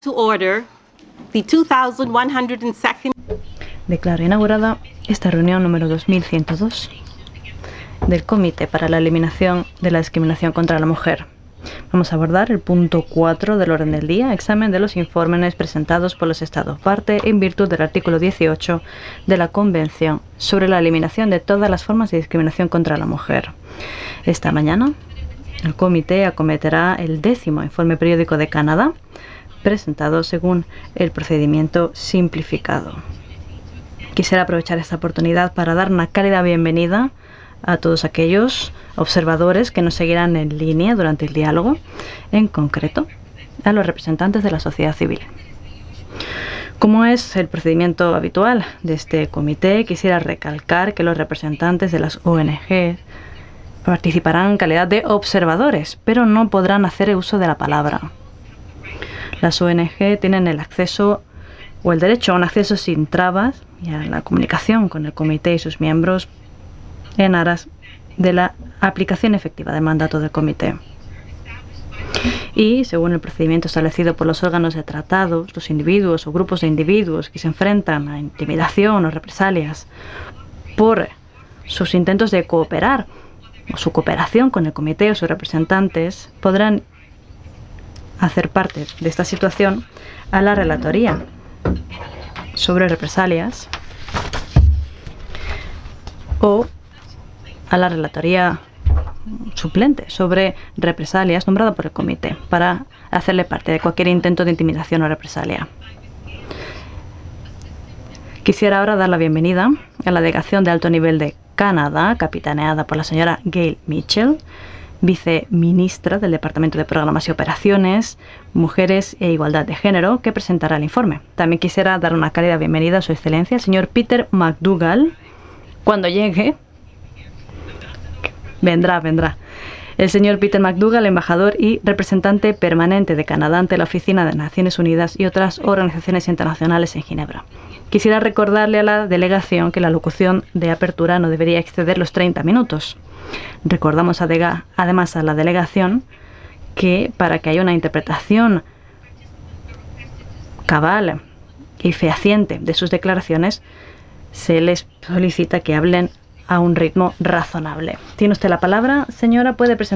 To order the 2102nd. Declaro inaugurada esta reunión número 2102 del Comité para la Eliminación de la Discriminación contra la Mujer. Vamos a abordar el punto 4 del orden del día, examen de los informes presentados por los Estados parte en virtud del artículo 18 de la Convención sobre la eliminación de todas las formas de discriminación contra la mujer. Esta mañana, el Comité acometerá el 10º informe periódico de Canadá, presentado según el procedimiento simplificado. Quisiera aprovechar esta oportunidad para dar una cálida bienvenida a todos aquellos observadores que nos seguirán en línea durante el diálogo, en concreto a los representantes de la sociedad civil. Como es el procedimiento habitual de este comité, quisiera recalcar que los representantes de las ONG participarán en calidad de observadores, pero no podrán hacer uso de la palabra. Las ONG tienen el acceso o el derecho a un acceso sin trabas y a la comunicación con el comité y sus miembros en aras de la aplicación efectiva del mandato del comité. Y, según el procedimiento establecido por los órganos de tratados, los individuos o grupos de individuos que se enfrentan a intimidación o represalias por sus intentos de cooperar o su cooperación con el comité o sus representantes podrán hacer parte de esta situación a la relatoría sobre represalias o a la relatoría suplente sobre represalias nombrada por el comité para hacerle parte de cualquier intento de intimidación o represalia. Quisiera ahora dar la bienvenida a la delegación de alto nivel de Canadá, capitaneada por la señora Gail Mitchell, viceministra del Departamento de Programas y Operaciones, Mujeres e Igualdad de Género, que presentará el informe. También quisiera dar una cálida bienvenida a su excelencia, el señor Peter McDougall. Cuando llegue, vendrá. El señor Peter McDougall, embajador y representante permanente de Canadá ante la Oficina de Naciones Unidas y otras organizaciones internacionales en Ginebra. Quisiera recordarle a la delegación que la locución de apertura no debería exceder los 30 minutos. Recordamos además a la delegación que para que haya una interpretación cabal y fehaciente de sus declaraciones, se les solicita que hablen a un ritmo razonable. Tiene usted la palabra, señora, puede presentar.